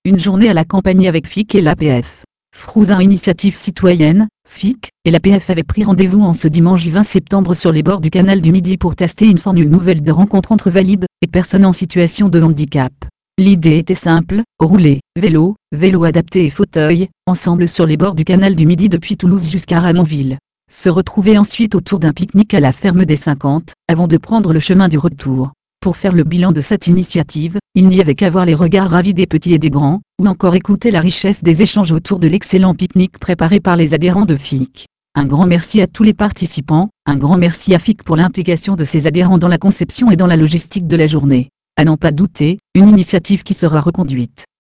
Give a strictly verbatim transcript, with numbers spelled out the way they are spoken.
Une journée à la campagne avec F I C et l'A P F. Frousin Initiative Citoyenne, F I C, et l'A P F avaient pris rendez-vous en ce dimanche vingt septembre sur les bords du canal du Midi pour tester une formule nouvelle de rencontre entre valides et personnes en situation de handicap. L'idée était simple, rouler, vélo, vélo adapté et fauteuil, ensemble sur les bords du canal du Midi depuis Toulouse jusqu'à Ramonville. Se retrouver ensuite autour d'un pique-nique à la ferme des cinquante, avant de prendre le chemin du retour. Pour faire le bilan de cette initiative, il n'y avait qu'à voir les regards ravis des petits et des grands, ou encore écouter la richesse des échanges autour de l'excellent pique-nique préparé par les adhérents de F I C. Un grand merci à tous les participants, un grand merci à F I C pour l'implication de ses adhérents dans la conception et dans la logistique de la journée. À n'en pas douter, une initiative qui sera reconduite.